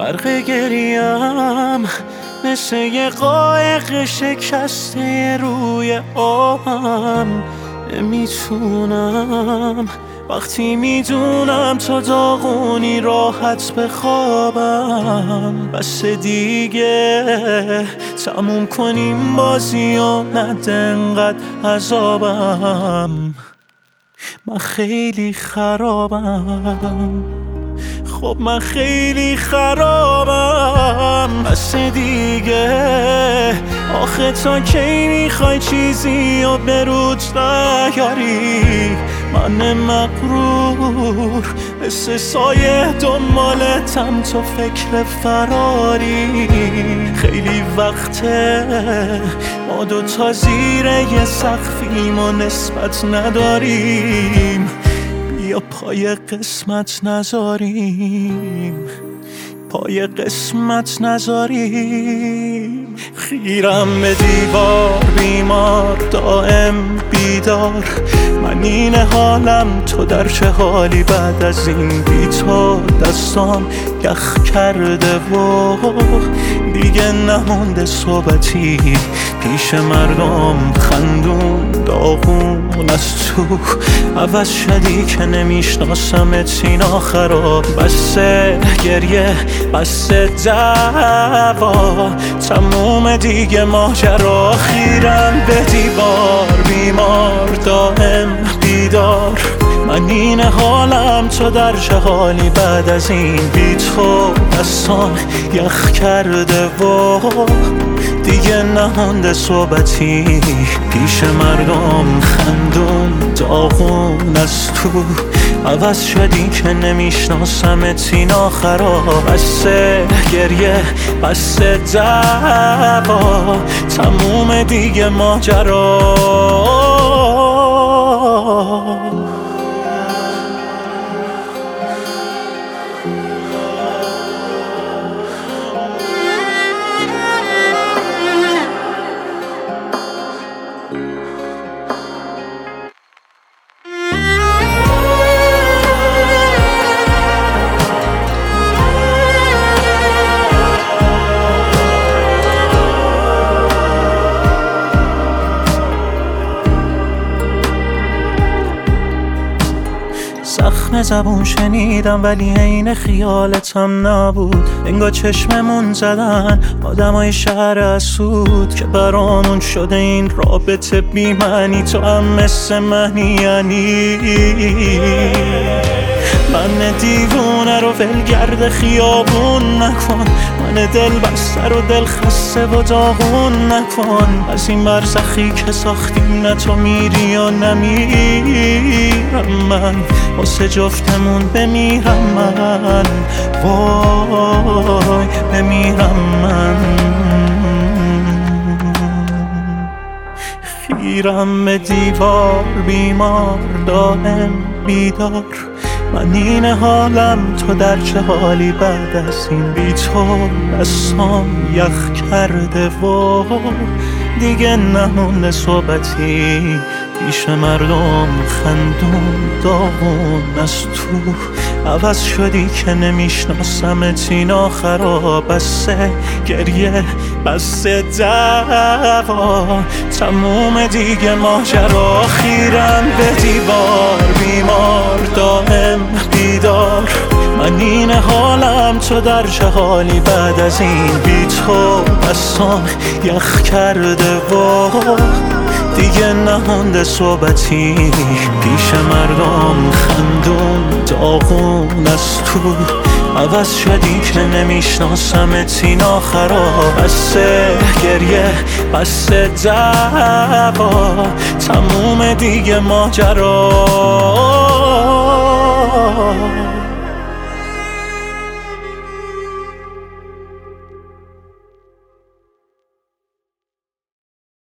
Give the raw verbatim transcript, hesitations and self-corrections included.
غرق گریم مثل یه قایق شکسته روی آبم. نمیتونم وقتی میدونم تا داغونی راحت بخوابم. بس دیگه تموم کنیم بازی و نده انقدر عذابم. من خیلی خرابم، خب من خیلی خرابم. بس دیگه آخه تا کی میخوای چیزی و برود نیاری؟ من مغرور مثل سایه دنبالتم تو فکر فراری. خیلی وقته ما دوتا زیر یه سقفیم و نسبت نداریم. بیا پای قسمت نذاریم، پای قسمت نذاریم. خیرم به دیوار بیمار دائم بیدار. من این حالم تو در چه حالی بعد از این بی تو؟ دستام یخ کرده و دیگه نمونده صحبتی پیش مردم. خندون داغون از تو عوض شدی که نمیشناسمت این آخرا. بسه گریه بسه دعوا تموم دیگه ماجرا. خیرم به دیوار بیمار دائم بیدار. من این حالم تو در چه حالی بعد از این بی تو؟ دستان یخ کرده و دیگه نمونده صحبتی پیش مردم. خندون داغون از تو عوض شدی که نمیشناسمت این آخرا. بسه گریه بسه دعوا تموم دیگه ماجرا. زخم زبون شنیدم ولی عین خیالتم نبود. انگار چشممون زدن آدمای شهر اسود که برامون شده این رابطه بی معنی. تو هم مثل منی یعنی من دیوونه رو ولگرد خیابون نکن. من دل بسته رو دل خسته و داغون نکن. از این برزخی که ساختیم نه تو میری یا نمیرم. من واسه جفتمون بمیرم من، وای بمیرم من. خیرم به دیوار بیمار دائم بیدار. من این حالم تو در چه حالی بعد از این بی تو؟ دستام یخ کرده و دیگه نمونده صحبتی پیش مردم. خندون داغون از تو عوض شدی که نمیشناسمت این آخرا. بسه گریه بسه دعوا تموم دیگه ماجرا. خیرم به دیوار بیمار دائم بیدار. من این حالم تو در چه حالی بعد از این بی تو؟ دستام یخ کرده و دیگه نمونده صحبتی پیش مردم. خندون داغون از تو عوض شدی که نمیشناسمت این آخرا. بسه گریه بسه دعوا تموم دیگه ماجرا.